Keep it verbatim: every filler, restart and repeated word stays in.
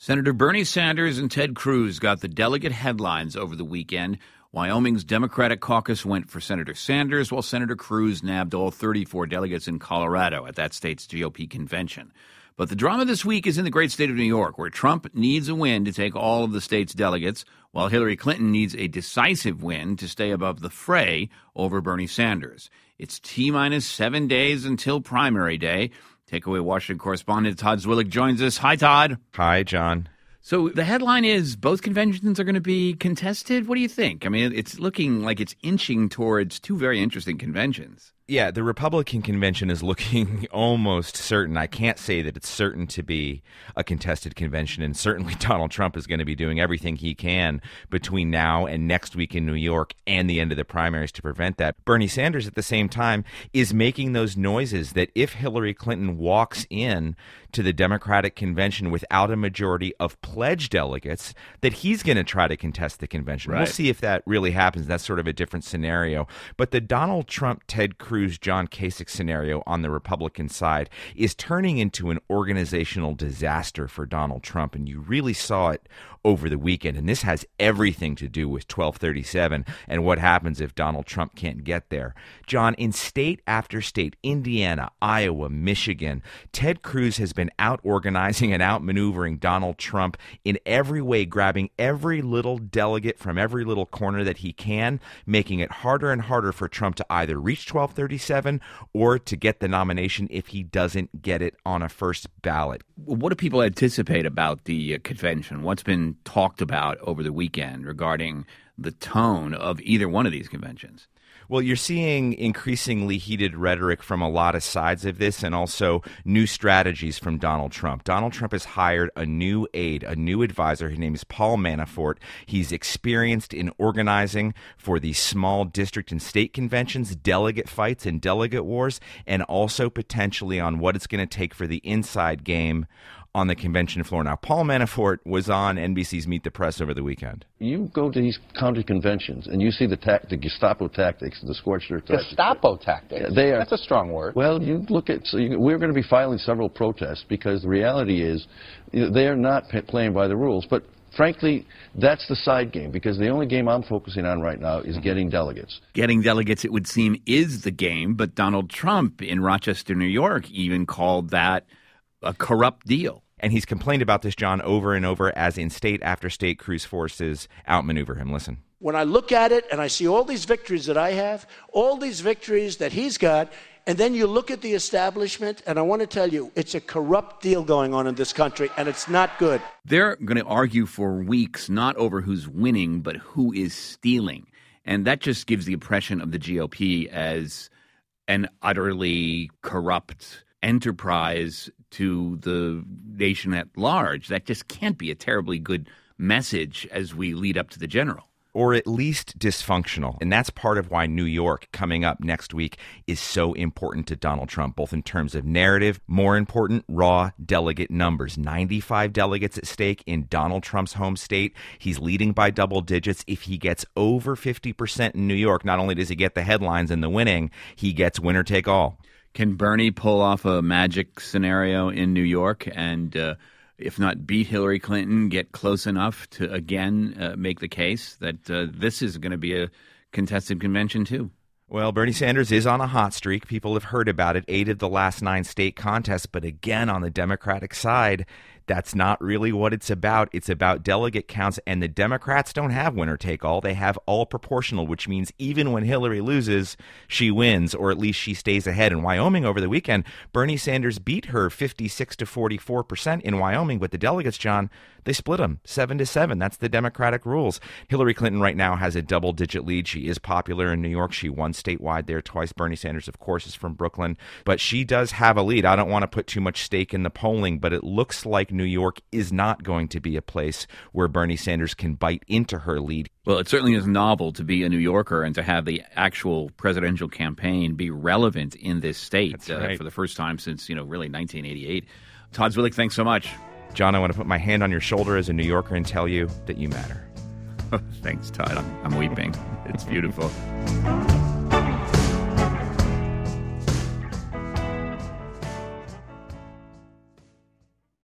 Senator Bernie Sanders and Ted Cruz got the delegate headlines over the weekend. Wyoming's Democratic caucus went for Senator Sanders, while Senator Cruz nabbed all thirty-four delegates in Colorado at that state's G O P convention. But the drama this week is in the great state of New York, where Trump needs a win to take all of the state's delegates, while Hillary Clinton needs a decisive win to stay above the fray over Bernie Sanders. It's T-minus seven days until primary day. Takeaway Washington correspondent Todd Zwillich joins us. Hi, Todd. Hi, John. So the headline is both conventions are going to be contested. What do you think? I mean, it's looking like it's inching towards two very interesting conventions. Yeah, the Republican convention is looking almost certain. I can't say that it's certain to be a contested convention, and certainly Donald Trump is going to be doing everything he can between now and next week in New York and the end of the primaries to prevent that. Bernie Sanders, at the same time, is making those noises that if Hillary Clinton walks in to the Democratic convention without a majority of pledged delegates, that he's going to try to contest the convention. Right. We'll see if that really happens. That's sort of a different scenario. But the Donald Trump, Ted Cruz, John Kasich scenario on the Republican side is turning into an organizational disaster for Donald Trump, and you really saw it over the weekend. And this has everything to do with twelve thirty-seven and what happens if Donald Trump can't get there. John, in state after state, Indiana, Iowa, Michigan, Ted Cruz has been out-organizing and out-maneuvering Donald Trump in every way, grabbing every little delegate from every little corner that he can, making it harder and harder for Trump to either reach twelve thirty-seven or to get the nomination if he doesn't get it on a first ballot. What do people anticipate about the uh, convention? What's been talked about over the weekend regarding the tone of either one of these conventions? Well, you're seeing increasingly heated rhetoric from a lot of sides of this, and also new strategies from Donald Trump. Donald Trump has hired a new aide, a new advisor. His name is Paul Manafort. He's experienced in organizing for these small district and state conventions, delegate fights and delegate wars, and also potentially on what it's going to take for the inside game on the convention floor. Now, Paul Manafort was on N B C's Meet the Press over the weekend. You go to these county conventions and you see the, ta- the Gestapo tactics, the scorched earth tactics. Gestapo tactics? Yeah, they are, That's a strong word. Well, you look at, so you, we're going to be filing several protests because the reality is you know, they are not p- playing by the rules. But frankly, that's the side game, because the only game I'm focusing on right now is getting delegates. Getting delegates, it would seem, is the game, but Donald Trump in Rochester, New York, even called that a corrupt deal. And he's complained about this, John, over and over as in state after state Cruz forces outmaneuver him. Listen. When I look at it and I see all these victories that I have, all these victories that he's got, and then you look at the establishment, and I want to tell you, it's a corrupt deal going on in this country, and it's not good. They're going to argue for weeks, not over who's winning, but who is stealing. And that just gives the impression of the G O P as an utterly corrupt enterprise to the nation at large. That just can't be a terribly good message as we lead up to the general. Or at least dysfunctional. And that's part of why New York coming up next week is so important to Donald Trump, both in terms of narrative, more important, raw delegate numbers. ninety-five delegates at stake in Donald Trump's home state. He's leading by double digits. If he gets over fifty percent in New York, not only does he get the headlines and the winning, he gets winner take all. Can Bernie pull off a magic scenario in New York and, uh, if not beat Hillary Clinton, get close enough to, again, uh, make the case that uh, this is going to be a contested convention, too? Well, Bernie Sanders is on a hot streak. People have heard about it, eight of the last nine state contests. But again, on the Democratic side, that's not really what it's about. It's about delegate counts, and the Democrats don't have winner take all. They have all proportional, which means even when Hillary loses, she wins, or at least she stays ahead. In Wyoming over the weekend, Bernie Sanders beat her fifty-six to forty-four percent in Wyoming, but the delegates, John, they split them seven to seven. That's the Democratic rules. Hillary Clinton right now has a double-digit lead. She is popular in New York. She won statewide there twice. Bernie Sanders, of course, is from Brooklyn, but she does have a lead. I don't want to put too much stake in the polling, but it looks like New York is not going to be a place where Bernie Sanders can bite into her lead. Well, it certainly is novel to be a New Yorker and to have the actual presidential campaign be relevant in this state. That's right. uh, for the first time since, you know, really nineteen eighty-eight. Todd Zwillich, thanks so much. John, I want to put my hand on your shoulder as a New Yorker and tell you that you matter. Thanks, Todd. I'm, I'm weeping. It's beautiful.